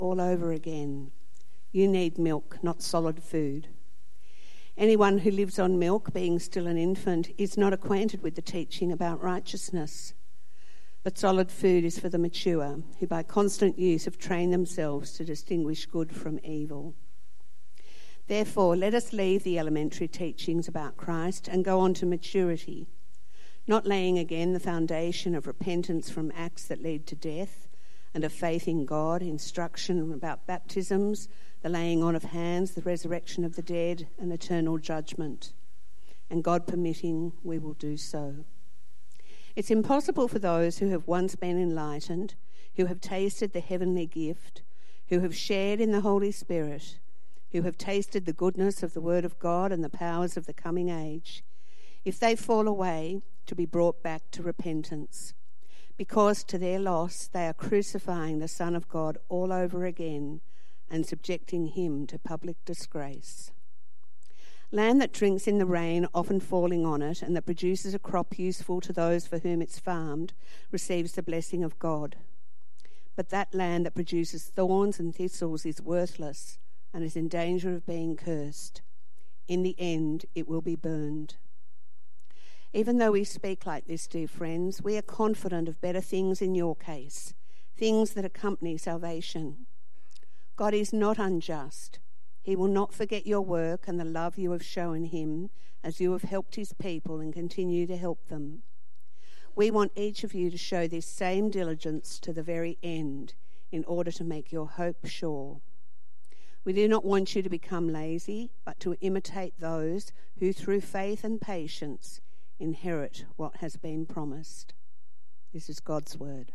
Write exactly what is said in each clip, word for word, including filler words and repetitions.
all over again. You need milk, not solid food. Anyone who lives on milk, being still an infant, is not acquainted with the teaching about righteousness. But solid food is for the mature, who by constant use have trained themselves to distinguish good from evil. Therefore, let us leave the elementary teachings about Christ and go on to maturity, not laying again the foundation of repentance from acts that lead to death, and of faith in God, instruction about baptisms, the laying on of hands, the resurrection of the dead, and eternal judgment. And God permitting, we will do so. It's impossible for those who have once been enlightened, who have tasted the heavenly gift, who have shared in the Holy Spirit, who have tasted the goodness of the Word of God and the powers of the coming age, if they fall away, to be brought back to repentance, because to their loss they are crucifying the Son of God all over again and subjecting him to public disgrace. Land that drinks in the rain, often falling on it, and that produces a crop useful to those for whom it's farmed, receives the blessing of God. But that land that produces thorns and thistles is worthless and is in danger of being cursed. In the end, it will be burned. Even though we speak like this, dear friends, we are confident of better things in your case, things that accompany salvation. God is not unjust. He will not forget your work and the love you have shown him as you have helped his people and continue to help them. We want each of you to show this same diligence to the very end in order to make your hope sure. We do not want you to become lazy, but to imitate those who through faith and patience inherit what has been promised. This is God's word.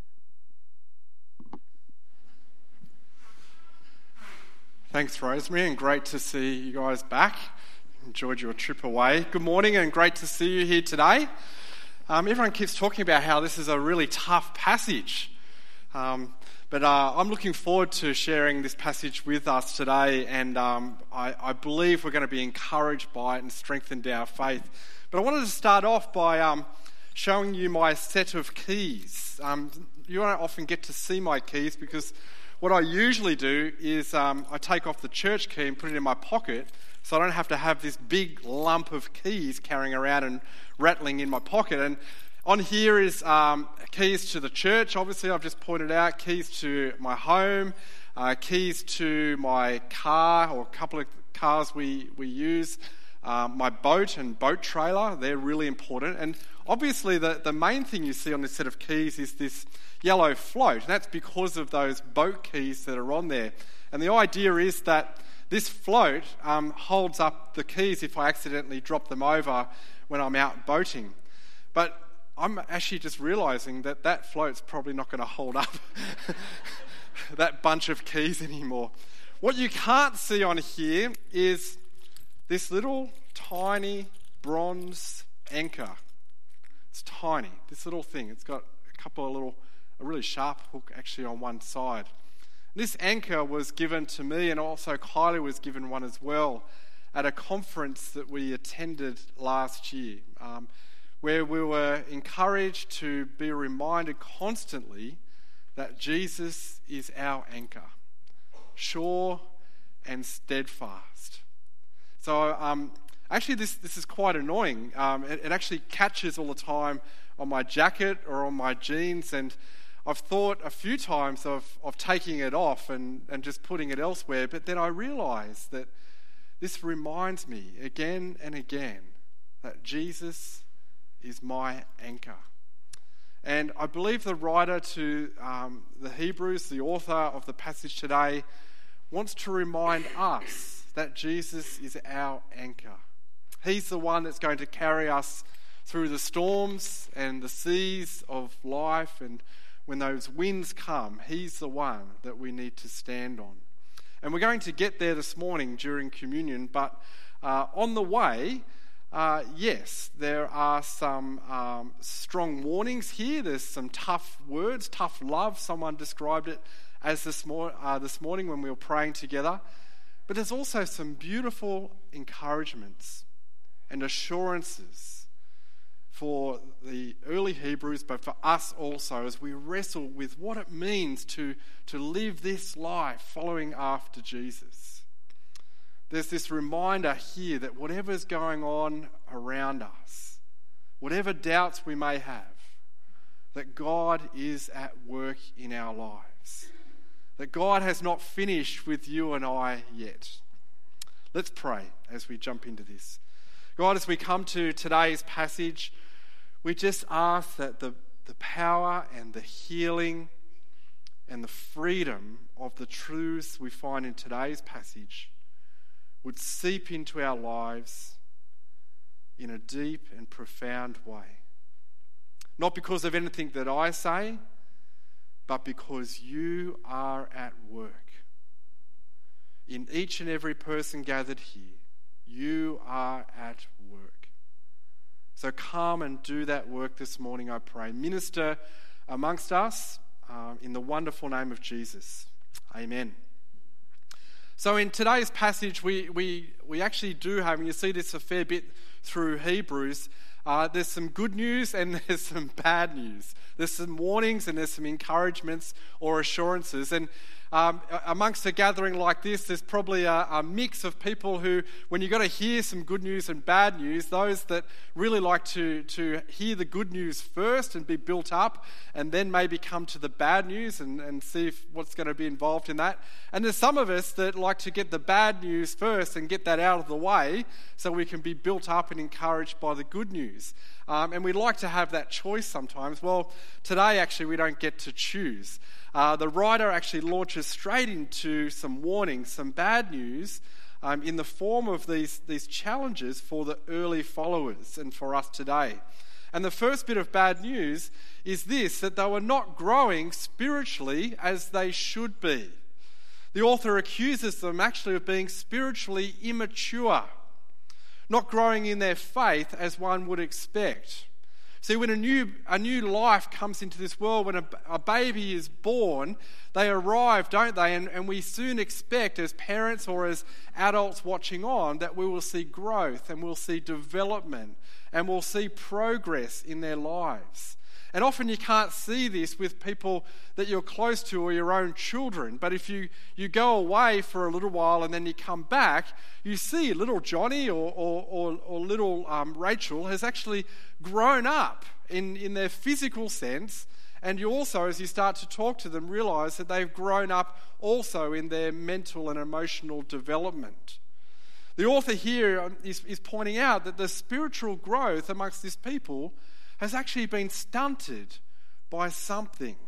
Thanks, Rosemary, and great to see you guys back. Enjoyed your trip away. Good morning, and great to see you here today. Um, everyone keeps talking about how this is a really tough passage. Um, but uh, I'm looking forward to sharing this passage with us today, and um, I, I believe we're going to be encouraged by it and strengthened our faith. But I wanted to start off by um, showing you my set of keys. Um, you don't often get to see my keys because what I usually do is um, I take off the church key and put it in my pocket so I don't have to have this big lump of keys carrying around and rattling in my pocket. And on here is um, keys to the church, obviously I've just pointed out, keys to my home, uh, keys to my car or a couple of cars we, we use, um, my boat and boat trailer, they're really important. And obviously the, the main thing you see on this set of keys is this yellow float, and that's because of those boat keys that are on there. And the idea is that this float um, holds up the keys if I accidentally drop them over when I'm out boating. But I'm actually just realising that that float's probably not going to hold up that bunch of keys anymore. What you can't see on here is this little tiny bronze anchor. It's tiny, this little thing. It's got a couple of little, a really sharp hook actually on one side. This anchor was given to me, and also Kylie was given one as well at a conference that we attended last year, um, where we were encouraged to be reminded constantly that Jesus is our anchor, sure and steadfast. So um, actually this, this is quite annoying. Um, it, it actually catches all the time on my jacket or on my jeans, and I've thought a few times of, of taking it off and, and just putting it elsewhere, but then I realise that this reminds me again and again that Jesus is my anchor. And I believe the writer to um, the Hebrews, the author of the passage today, wants to remind us that Jesus is our anchor. He's the one that's going to carry us through the storms and the seas of life, and when those winds come, he's the one that we need to stand on. And we're going to get there this morning during communion, but uh, on the way, uh, yes, there are some um, strong warnings here. There's some tough words, tough love. Someone described it as this, mor- uh, this morning when we were praying together. But there's also some beautiful encouragements and assurances for the early Hebrews, but for us also, as we wrestle with what it means to, to live this life following after Jesus. There's this reminder here that whatever's going on around us, whatever doubts we may have, that God is at work in our lives. That God has not finished with you and I yet. Let's pray as we jump into this. God, as we come to today's passage, we just ask that the, the power and the healing and the freedom of the truths we find in today's passage would seep into our lives in a deep and profound way. Not because of anything that I say, but because you are at work. In each and every person gathered here, you are at work. So come and do that work this morning, I pray. Minister amongst us um, in the wonderful name of Jesus. Amen. So in today's passage, we, we, we actually do have, and you see this a fair bit through Hebrews, Uh, there's some good news and there's some bad news. There's some warnings and there's some encouragements or assurances. And um, amongst a gathering like this, there's probably a, a mix of people who, when you've got to hear some good news and bad news, those that really like to, to hear the good news first and be built up, and then maybe come to the bad news and, and see if, what's going to be involved in that. And there's some of us that like to get the bad news first and get that out of the way so we can be built up and encouraged by the good news. Um, and we like to have that choice sometimes. Well, today actually we don't get to choose. Uh, the writer actually launches straight into some warnings, some bad news, um, in the form of these, these challenges for the early followers and for us today. And the first bit of bad news is this, that they were not growing spiritually as they should be. The author accuses them actually of being spiritually immature, not growing in their faith as one would expect. See, when a new a new life comes into this world, when a, a baby is born, they arrive, don't they? And, and we soon expect, as parents or as adults watching on, that we will see growth and we'll see development and we'll see progress in their lives. And often you can't see this with people that you're close to or your own children. But if you, you go away for a little while and then you come back, you see little Johnny or, or, or, or little um, Rachel has actually grown up in, in their physical sense. And you also, as you start to talk to them, realise that they've grown up also in their mental and emotional development. The author here is, is pointing out that the spiritual growth amongst this people has actually been stunted by something.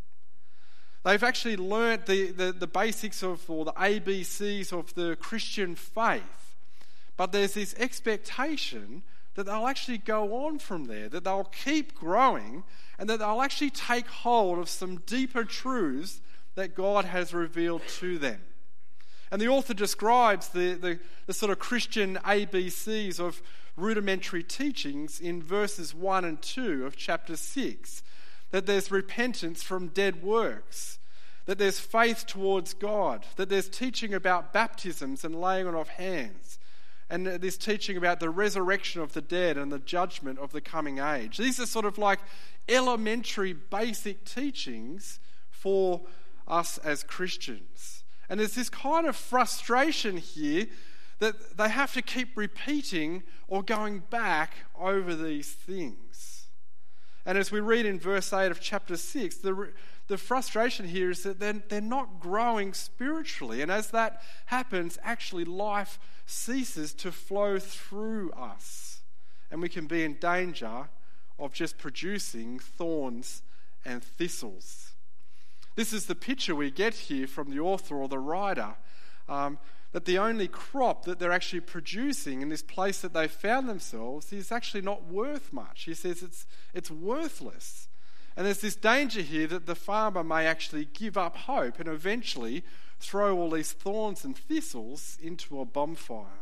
They've actually learnt the, the, the basics of, or the A B Cs of the Christian faith. But there's this expectation that they'll actually go on from there, that they'll keep growing, and that they'll actually take hold of some deeper truths that God has revealed to them. And the author describes the, the, the sort of Christian A B Cs of rudimentary teachings in verses one and two of chapter six. That there's repentance from dead works, that there's faith towards God, that there's teaching about baptisms and laying on of hands, and there's teaching about the resurrection of the dead and the judgment of the coming age. These are sort of like elementary basic teachings for us as Christians. And there's this kind of frustration here that they have to keep repeating or going back over these things. And as we read in verse eight of chapter six, the, the frustration here is that they're, they're not growing spiritually. And as that happens, actually life ceases to flow through us. And we can be in danger of just producing thorns and thistles. This is the picture we get here from the author or the writer, um, that the only crop that they're actually producing in this place that they found themselves is actually not worth much. He says it's it's worthless. And there's this danger here that the farmer may actually give up hope and eventually throw all these thorns and thistles into a bonfire.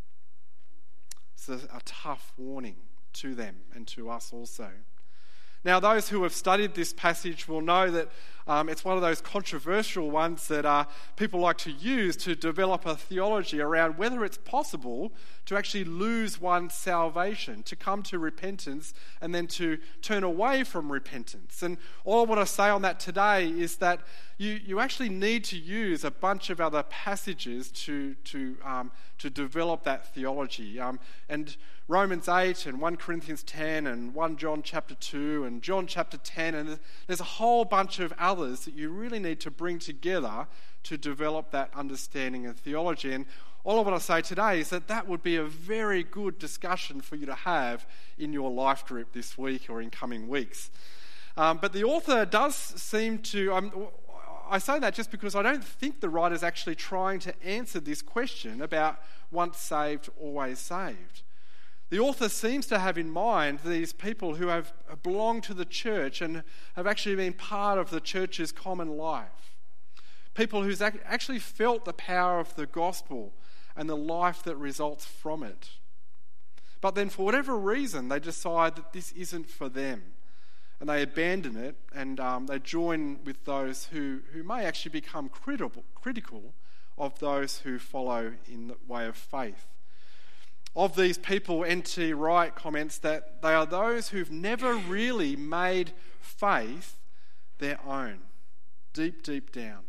It's a, a tough warning to them and to us also. Now, those who have studied this passage will know that Um, it's one of those controversial ones that uh, people like to use to develop a theology around whether it's possible to actually lose one's salvation, to come to repentance and then to turn away from repentance. And all I want to say on that today is that you, you actually need to use a bunch of other passages to, to, um, to develop that theology. Um, and Romans eight and First Corinthians ten and First John chapter two and John chapter ten, and there's a whole bunch of others that you really need to bring together to develop that understanding of theology. And all I want to say today is that that would be a very good discussion for you to have in your life group this week or in coming weeks. Um, but the author does seem to... Um, I say that just because I don't think the writer's actually trying to answer this question about once saved, always saved. The author seems to have in mind these people who have belonged to the church and have actually been part of the church's common life. People who's actually felt the power of the gospel and the life that results from it. But then for whatever reason, they decide that this isn't for them. And they abandon it, and um, they join with those who, who may actually become critical, critical of those who follow in the way of faith. Of these people, N T Wright comments that they are those who've never really made faith their own, deep, deep down.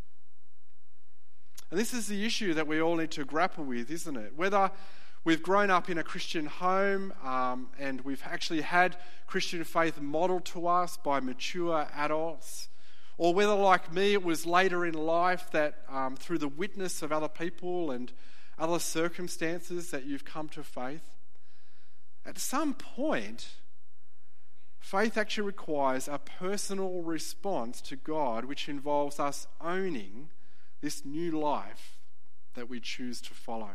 And this is the issue that we all need to grapple with, isn't it? Whether we've grown up in a Christian home um, and we've actually had Christian faith modeled to us by mature adults, or whether, like me, it was later in life that um, through the witness of other people and other circumstances that you've come to faith. At some point, faith actually requires a personal response to God, which involves us owning this new life that we choose to follow.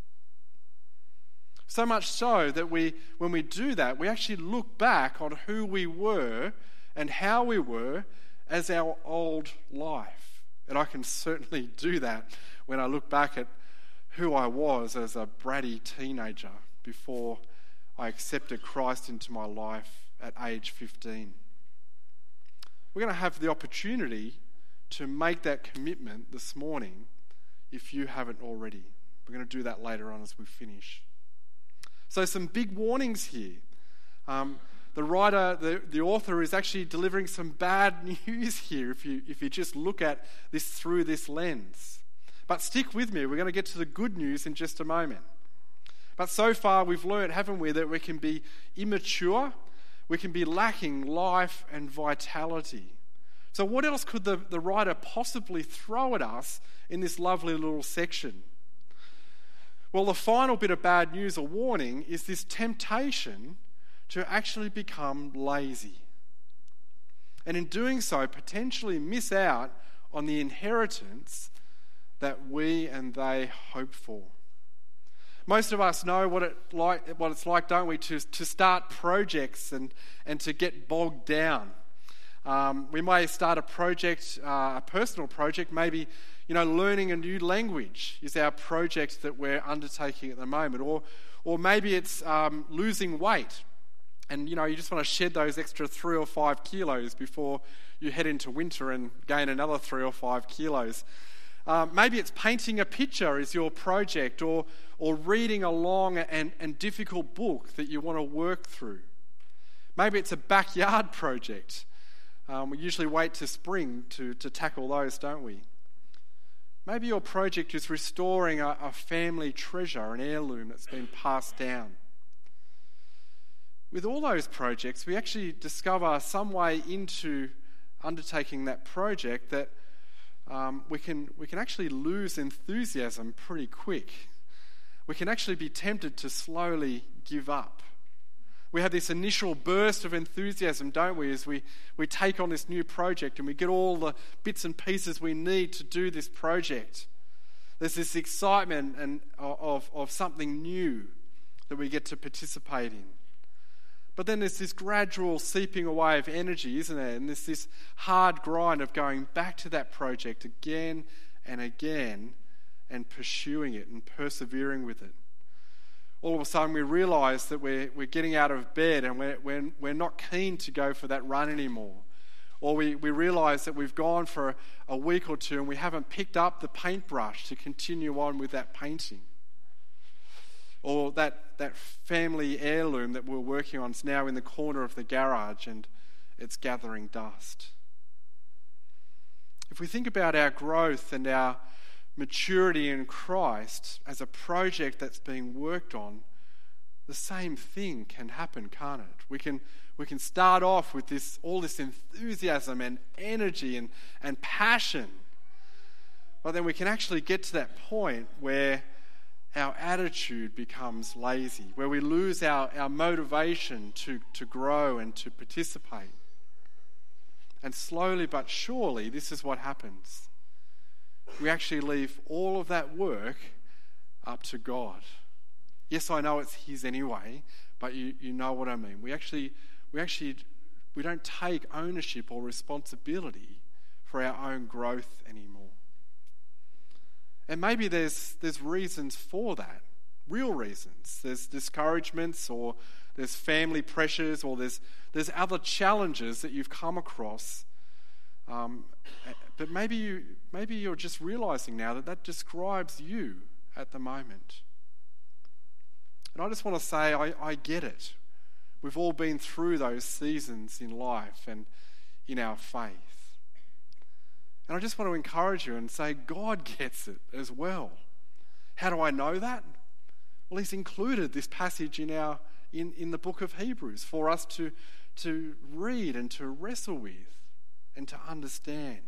So much so that we, when we do that, we actually look back on who we were and how we were as our old life. And I can certainly do that when I look back at who I was as a bratty teenager before I accepted Christ into my life at age fifteen. We're going to have the opportunity to make that commitment this morning if you haven't already. We're going to do that later on as we finish. So some big warnings here. Um, the writer, the, the author is actually delivering some bad news here if you, if you just look at this through this lens. But stick with me, we're going to get to the good news in just a moment. But so far we've learned, haven't we, that we can be immature, we can be lacking life and vitality. So what else could the, the writer possibly throw at us in this lovely little section? Well, the final bit of bad news or warning is this temptation to actually become lazy. And in doing so, potentially miss out on the inheritance that we and they hope for. Most of us know what it like, what it's like, don't we, to, to start projects and, and to get bogged down. Um, we may start a project, uh, a personal project, maybe, you know, learning a new language is our project that we're undertaking at the moment. Or or maybe it's um, losing weight. And, you know, you just want to shed those extra three or five kilos before you head into winter and gain another three or five kilos. Um, maybe it's painting a picture is your project, or or reading a long and, and difficult book that you want to work through. Maybe it's a backyard project. Um, we usually wait to spring to, to tackle those, don't we? Maybe your project is restoring a, a family treasure, an heirloom that's been passed down. With all those projects, we actually discover some way into undertaking that project that um, we can we can actually lose enthusiasm pretty quick. We can actually be tempted to slowly give up. We have this initial burst of enthusiasm, don't we, as we, we take on this new project and we get all the bits and pieces we need to do this project. There's this excitement and of, of something new that we get to participate in. But then there's this gradual seeping away of energy, isn't there? And there's this hard grind of going back to that project again and again and pursuing it and persevering with it. All of a sudden we realise that we're, we're getting out of bed and we're, we're, we're not keen to go for that run anymore. Or we, we realise that we've gone for a, a week or two and we haven't picked up the paintbrush to continue on with that painting. Or that, that family heirloom that we're working on is now in the corner of the garage and it's gathering dust. If we think about our growth and our maturity in Christ as a project that's being worked on, the same thing can happen, can't it? We can we can start off with this all this enthusiasm and energy and, and passion, but then we can actually get to that point where our attitude becomes lazy, where we lose our, our motivation to, to grow and to participate. And slowly but surely, this is what happens. We actually leave all of that work up to God. Yes, I know it's His anyway, but you, you know what I mean. We actually, we actually, we don't take ownership or responsibility for our own growth anymore. And maybe there's there's reasons for that, real reasons. There's discouragements, or there's family pressures, or there's there's other challenges that you've come across. Um, but maybe you maybe you're just realizing now that that describes you at the moment. And I just want to say, I, I get it. We've all been through those seasons in life and in our faith. And I just want to encourage you and say, God gets it as well. How do I know that? Well, He's included this passage in our in, in the book of Hebrews for us to, to read and to wrestle with and to understand.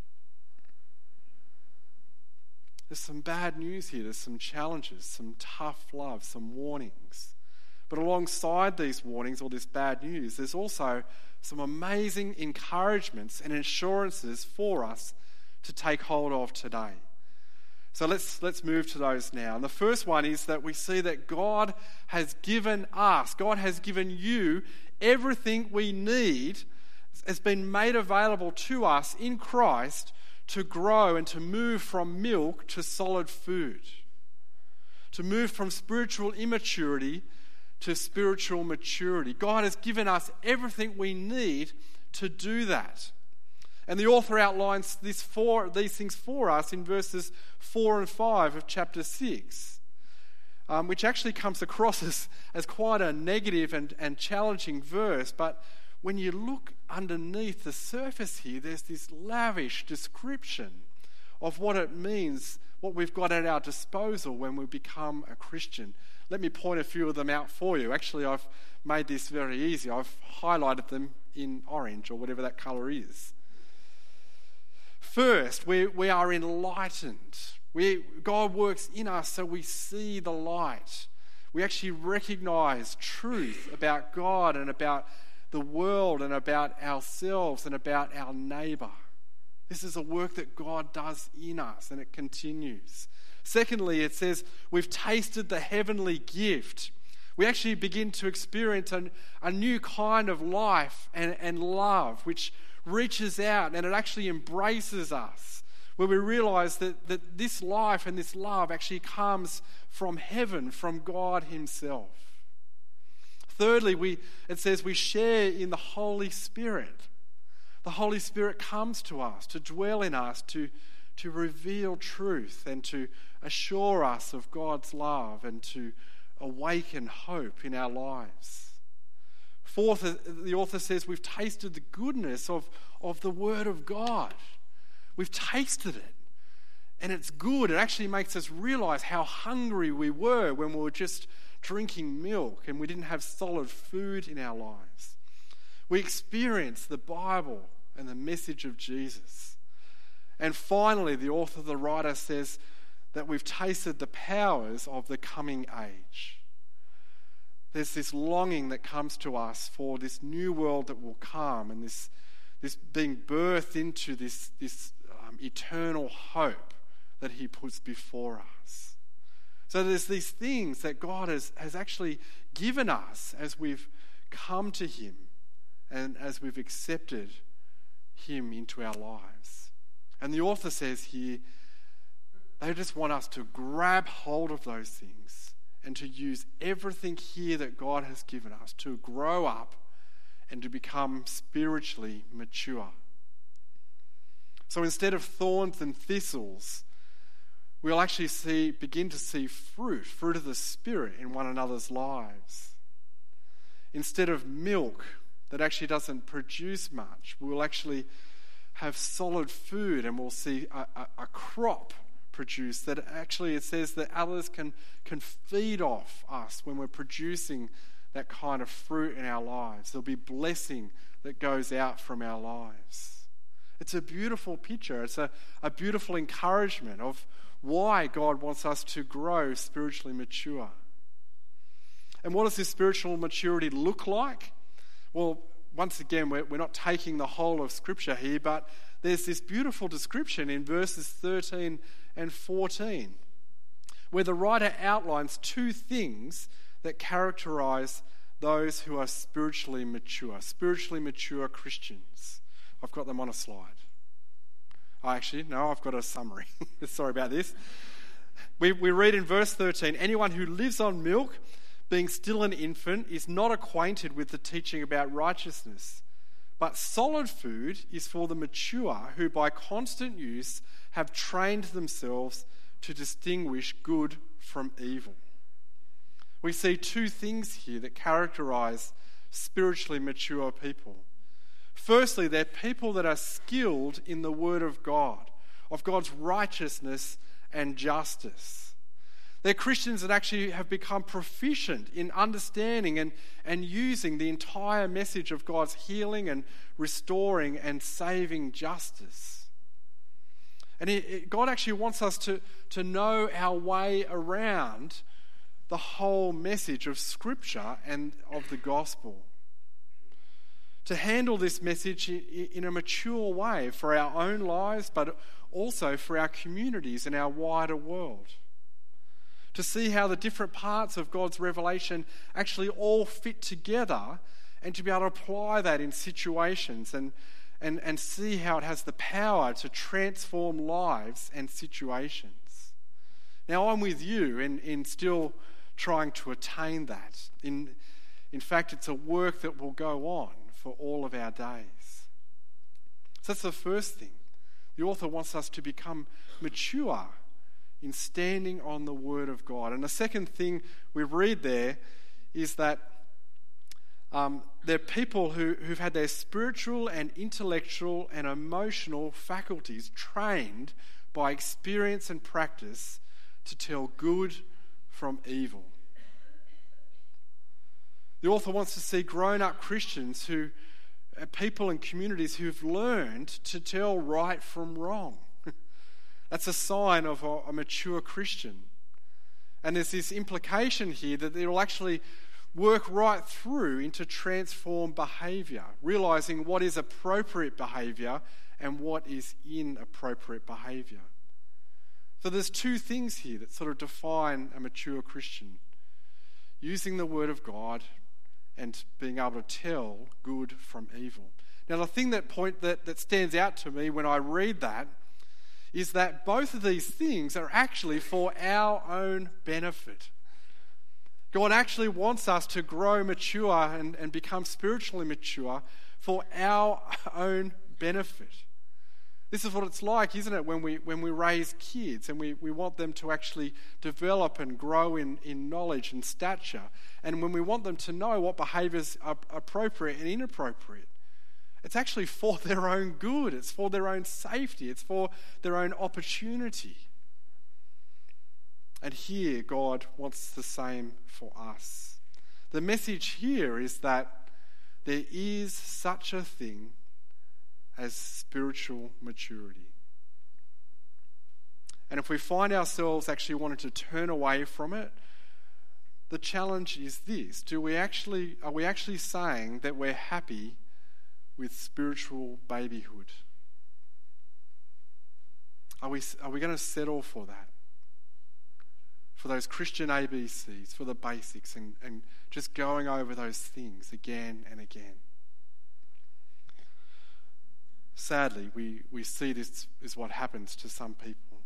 There's some bad news here. There's some challenges, some tough love, some warnings. But alongside these warnings or this bad news, there's also some amazing encouragements and assurances for us to take hold of today. So let's let's move to those now. And the first one is that we see that God has given us, God has given you everything we need, has been made available to us in Christ to grow and to move from milk to solid food. To move from spiritual immaturity to spiritual maturity. God has given us everything we need to do that. And the author outlines this for, these things for us in verses four and five of chapter six, um, which actually comes across as, as quite a negative and, and challenging verse. But when you look underneath the surface here, there's this lavish description of what it means, what we've got at our disposal when we become a Christian. Let me point a few of them out for you. Actually, I've made this very easy. I've highlighted them in orange or whatever that colour is. First, we, we are enlightened. We, God works in us so we see the light. We actually recognise truth about God and about the world and about ourselves and about our neighbour. This is a work that God does in us, and it continues. Secondly, it says we've tasted the heavenly gift. We actually begin to experience a, a new kind of life and, and love, which reaches out and it actually embraces us, where we realise that, that this life and this love actually comes from heaven, from God Himself. Thirdly, we it says we share in the Holy Spirit. The Holy Spirit comes to us, to dwell in us, to, to reveal truth and to assure us of God's love and to awaken hope in our lives. Fourth, the author says we've tasted the goodness of, of the Word of God. We've tasted it, and it's good. It actually makes us realise how hungry we were when we were just drinking milk and we didn't have solid food in our lives. We experience the Bible and the message of Jesus. And finally, the author, the writer, says that we've tasted the powers of the coming age. There's this longing that comes to us for this new world that will come, and this, this being birthed into this, this um, eternal hope that He puts before us. So there's these things that God has, has actually given us as we've come to Him and as we've accepted Him into our lives. And the author says here, they just want us to grab hold of those things and to use everything here that God has given us to grow up and to become spiritually mature. So instead of thorns and thistles, we'll actually see, begin to see fruit, fruit of the Spirit in one another's lives. Instead of milk that actually doesn't produce much, we'll actually have solid food, and we'll see a, a, a crop produced that actually, it says that others can, can feed off us when we're producing that kind of fruit in our lives. There'll be blessing that goes out from our lives. It's a beautiful picture. It's a, a beautiful encouragement of why God wants us to grow spiritually mature. And what does this spiritual maturity look like? Well, once again, we're, we're not taking the whole of Scripture here, but there's this beautiful description in verses thirteen and fourteen, where the writer outlines two things that characterize those who are spiritually mature, spiritually mature Christians. I've got them on a slide. Oh, actually, no, I've got a summary. Sorry about this. We, we read in verse thirteen, anyone who lives on milk, being still an infant, is not acquainted with the teaching about righteousness. But solid food is for the mature, who by constant use have trained themselves to distinguish good from evil. We see two things here that characterize spiritually mature people. Firstly, they're people that are skilled in the Word of God, of God's righteousness and justice. They're Christians that actually have become proficient in understanding and, and using the entire message of God's healing and restoring and saving justice. And it, it, God actually wants us to, to know our way around the whole message of Scripture and of the gospel. To handle this message in, in a mature way for our own lives, but also for our communities and our wider world. To see how the different parts of God's revelation actually all fit together, and to be able to apply that in situations and, and, and see how it has the power to transform lives and situations. Now, I'm with you in, in still trying to attain that. In, in fact, it's a work that will go on for all of our days. So that's the first thing. The author wants us to become mature in standing on the Word of God. And the second thing we read there is that um, they're people who, who've had their spiritual and intellectual and emotional faculties trained by experience and practice to tell good from evil. The author wants to see grown-up Christians who, uh, people and communities who've learned to tell right from wrong. That's a sign of a, a mature Christian. And there's this implication here that it will actually work right through into transformed behaviour, realising what is appropriate behaviour and what is inappropriate behaviour. So there's two things here that sort of define a mature Christian. Using the Word of God and being able to tell good from evil. Now the thing that point that, that stands out to me when I read that is that both of these things are actually for our own benefit. God actually wants us to grow mature and, and become spiritually mature for our own benefit. This is what it's like, isn't it, when we when we raise kids and we, we want them to actually develop and grow in, in knowledge and stature, and when we want them to know what behaviours are appropriate and inappropriate. It's actually for their own good. It's for their own safety. It's for their own opportunity. And here, God wants the same for us. The message here is that there is such a thing as spiritual maturity. And if we find ourselves actually wanting to turn away from it, the challenge is this: do we actually are we actually saying that we're happy with spiritual babyhood? Are we, are we going to settle for that? For those Christian A B Cs, for the basics, and, and just going over those things again and again? Sadly, we, we see this is what happens to some people.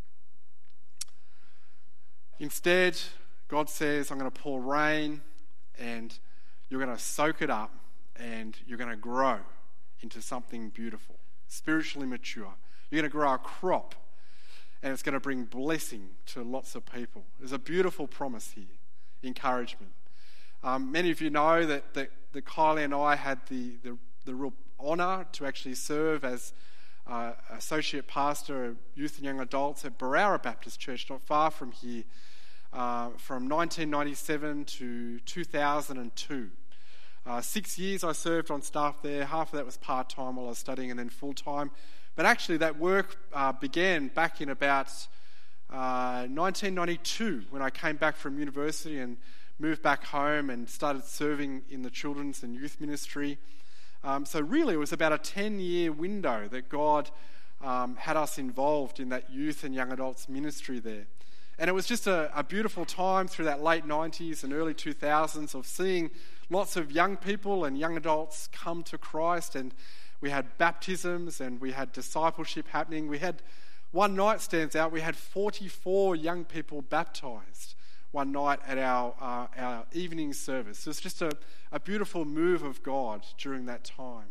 Instead, God says, I'm going to pour rain, and you're going to soak it up, and you're going to grow into something beautiful, spiritually mature, You're going to grow a crop, and it's going to bring blessing to lots of people. There's a beautiful promise here, encouragement. Um, many of you know that, that, that Kylie and I had the, the, the real honour to actually serve as uh, associate pastor of youth and young adults at Barara Baptist Church, not far from here, uh, from nineteen ninety-seven to two thousand two. Uh, six years I served on staff there. Half of that was part-time while I was studying, and then full-time. But actually that work uh, began back in about uh, nineteen ninety-two when I came back from university and moved back home and started serving in the children's and youth ministry. Um, so really it was about a ten-year window that God um, had us involved in that youth and young adults ministry there. And it was just a, a beautiful time through that late nineties and early two thousands of seeing lots of young people and young adults come to Christ. And we had baptisms and we had discipleship happening. We had, one night stands out, we had forty-four young people baptised one night at our uh, our evening service. It was just a, a beautiful move of God during that time.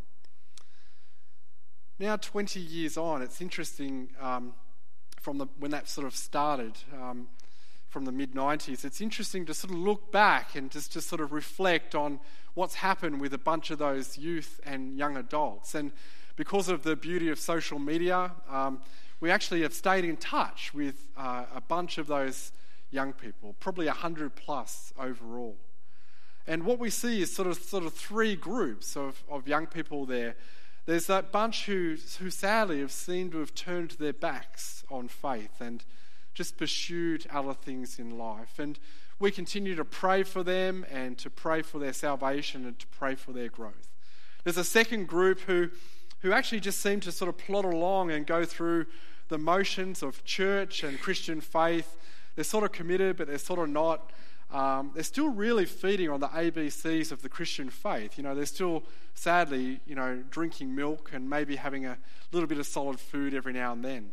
Now twenty years on, it's interesting, um, from the when that sort of started, um, from the mid nineties, it's interesting to sort of look back and just to sort of reflect on what's happened with a bunch of those youth and young adults. And because of the beauty of social media, um, we actually have stayed in touch with uh, a bunch of those young people, probably one hundred plus overall. And what we see is sort of sort of three groups of, of young people there. There's that bunch who, who sadly have seemed to have turned their backs on faith and just pursued other things in life. And we continue to pray for them and to pray for their salvation and to pray for their growth. There's a second group who, who actually just seem to sort of plod along and go through the motions of church and Christian faith. They're sort of committed, but they're sort of not. Um, they're still really feeding on the A B Cs of the Christian faith. You know, they're still, sadly, you know, drinking milk and maybe having a little bit of solid food every now and then.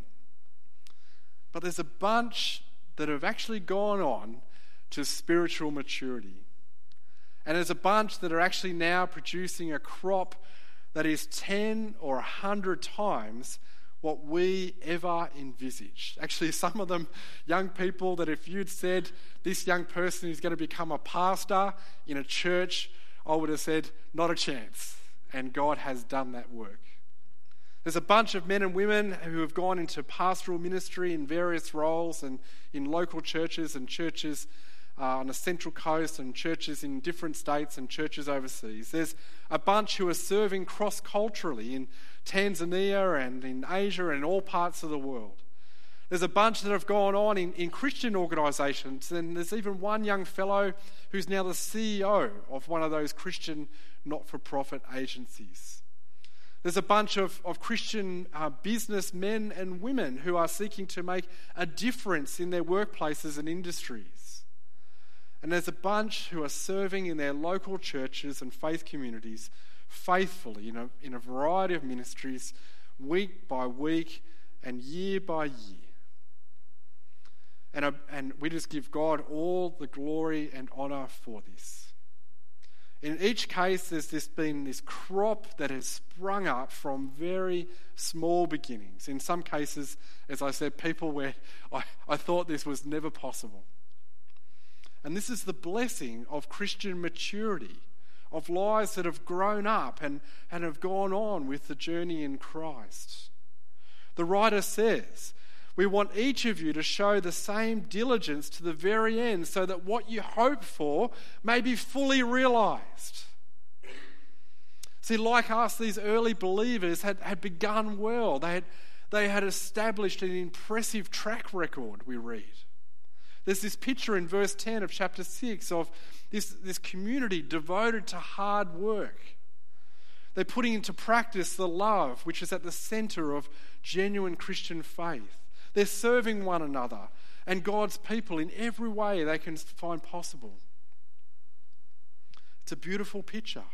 But there's a bunch that have actually gone on to spiritual maturity. And there's a bunch that are actually now producing a crop that is ten or one hundred times what we ever envisaged. Actually, some of them young people that if you'd said this young person is going to become a pastor in a church, I would have said, not a chance. And God has done that work. There's a bunch of men and women who have gone into pastoral ministry in various roles and in local churches and churches uh, on the Central Coast and churches in different states and churches overseas. There's a bunch who are serving cross-culturally in Tanzania and in Asia and all parts of the world. There's a bunch that have gone on in, in Christian organisations, and there's even one young fellow who's now the C E O of one of those Christian not-for-profit agencies. There's a bunch of, of Christian uh, businessmen and women who are seeking to make a difference in their workplaces and industries. And there's a bunch who are serving in their local churches and faith communities faithfully in a, in a variety of ministries, week by week and year by year. And, uh, and we just give God all the glory and honour for this. In each case, there's this been this crop that has sprung up from very small beginnings. In some cases, as I said, people where I, I thought this was never possible. And this is the blessing of Christian maturity, of lives that have grown up and, and have gone on with the journey in Christ. The writer says, we want each of you to show the same diligence to the very end so that what you hope for may be fully realised. See, like us, these early believers had, had begun well. They had, they had established an impressive track record, we read. There's this picture in verse ten of chapter six of this, this community devoted to hard work. They're putting into practice the love which is at the centre of genuine Christian faith. They're serving one another and God's people in every way they can find possible. It's a beautiful picture.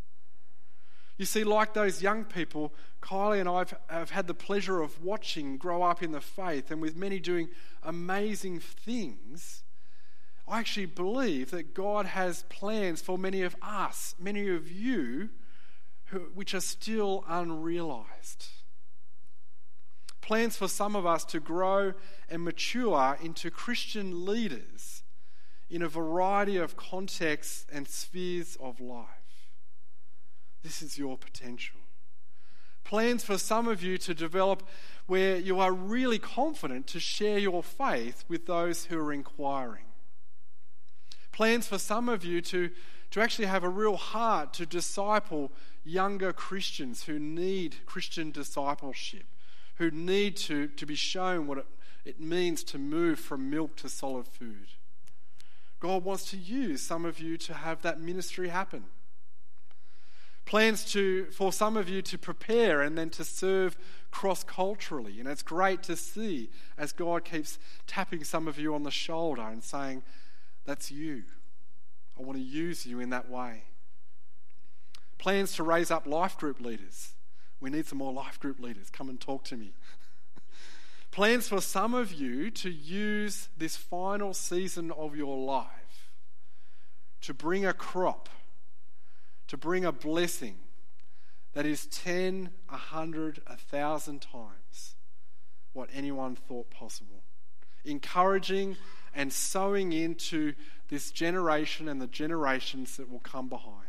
You see, like those young people, Kylie and I have, have had the pleasure of watching grow up in the faith, and with many doing amazing things, I actually believe that God has plans for many of us, many of you, who, which are still unrealised. plans for some of us to grow and mature into Christian leaders in a variety of contexts and spheres of life. This is your potential. Plans for some of you to develop where you are really confident to share your faith with those who are inquiring. Plans for some of you to, to actually have a real heart to disciple younger Christians who need Christian discipleship, who need to, to be shown what it, it means to move from milk to solid food. God wants to use some of you to have that ministry happen. Plans to for some of you to prepare and then to serve cross-culturally. And it's great to see as God keeps tapping some of you on the shoulder and saying, that's you. I want to use you in that way. Plans to raise up life group leaders. We need some more life group leaders. Come and talk to me. Plans for some of you to use this final season of your life to bring a crop, to bring a blessing that is ten, a hundred, a thousand times what anyone thought possible. Encouraging and sowing into this generation and the generations that will come behind.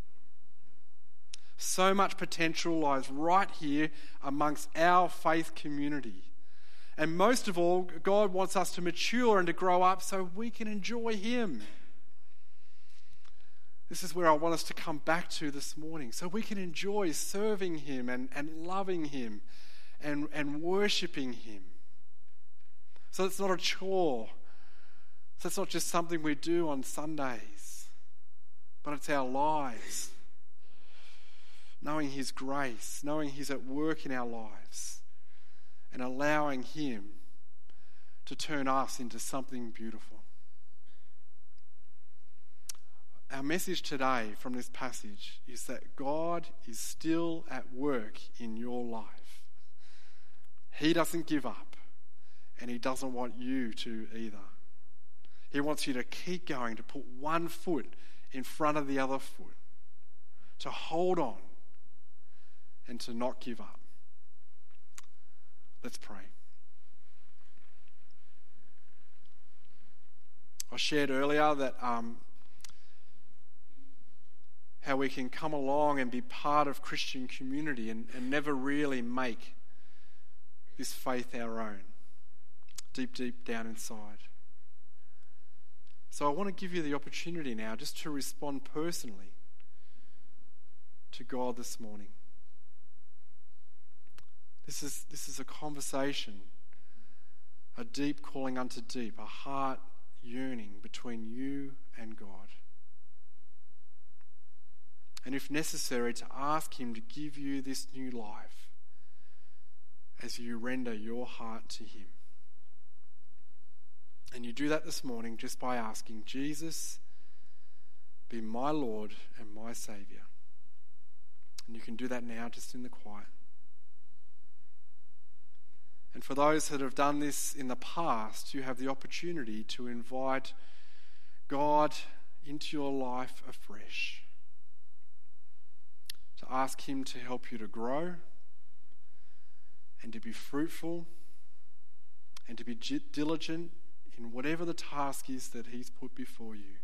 So much potential lies right here amongst our faith community. And most of all, God wants us to mature and to grow up so we can enjoy Him. This is where I want us to come back to this morning, so we can enjoy serving Him and, and loving Him and, and worshipping Him. So it's not a chore. So it's not just something we do on Sundays, but it's our lives. Knowing His grace, knowing He's at work in our lives, and allowing Him to turn us into something beautiful. Our message today from this passage is that God is still at work in your life. He doesn't give up, and He doesn't want you to either. He wants you to keep going, to put one foot in front of the other foot, to hold on and to not give up. Let's pray. I shared earlier that um, how we can come along and be part of Christian community and, and never really make this faith our own, deep, deep down inside. So I want to give you the opportunity now just to respond personally to God this morning. This is, this is a conversation, a deep calling unto deep, a heart yearning between you and God. And if necessary, to ask Him to give you this new life as you render your heart to Him. And you do that this morning just by asking, Jesus, be my Lord and my Saviour. And you can do that now just in the quiet. And for those that have done this in the past, you have the opportunity to invite God into your life afresh. To ask Him to help you to grow and to be fruitful and to be diligent in whatever the task is that He's put before you.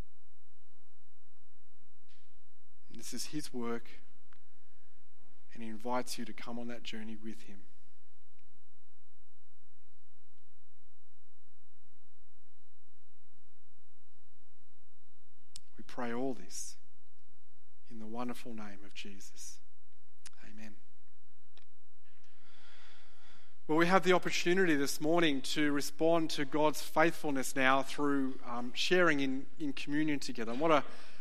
And this is His work, and He invites you to come on that journey with Him. We pray all this in the wonderful name of Jesus. Amen. Well, we have the opportunity this morning to respond to God's faithfulness now through um, sharing in, in communion together. And what a